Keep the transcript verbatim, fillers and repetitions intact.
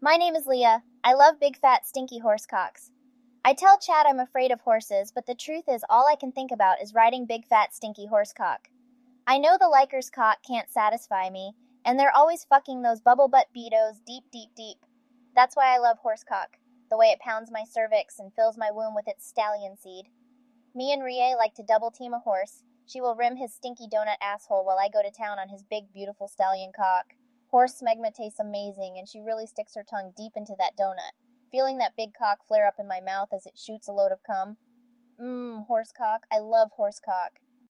My name is Leah. I love big fat stinky horse cocks. I tell Chad I'm afraid of horses, but the truth is all I can think about is riding big fat stinky horse cock. I know the liker's cock can't satisfy me, and they're always fucking those bubble butt beatos deep, deep, deep. That's why I love horse cock, the way it pounds my cervix and fills my womb with its stallion seed. Me and Rie like to double team a horse. She will rim his stinky donut asshole while I go to town on his big, beautiful stallion cock. Horse smegma tastes amazing, and she really sticks her tongue deep into that donut, feeling that big cock flare up in my mouth as it shoots a load of cum. Mmm, horse cock. I love horse cock.